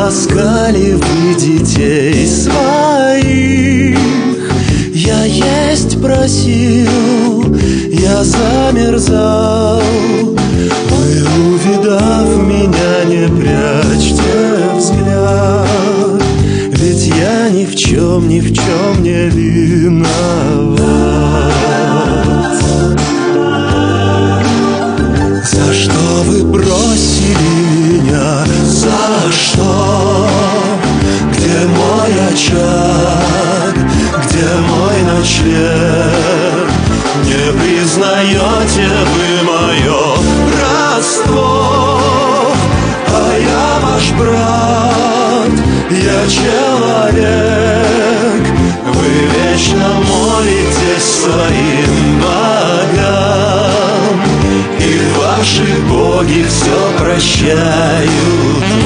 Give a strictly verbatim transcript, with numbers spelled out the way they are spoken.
ласкали вы детей своих. Я есть просил, я замерзал. Вы, увидав меня, не прячьте взгляд, ведь я ни в чем, ни в чем не виноват. За что вы бросили меня? За что? Где мой очаг? Где мой ночлег? Не признаете вы мое родство? А я ваш брат, я человек. Вы вечно молитесь своим богам, и ваши боги все прощают.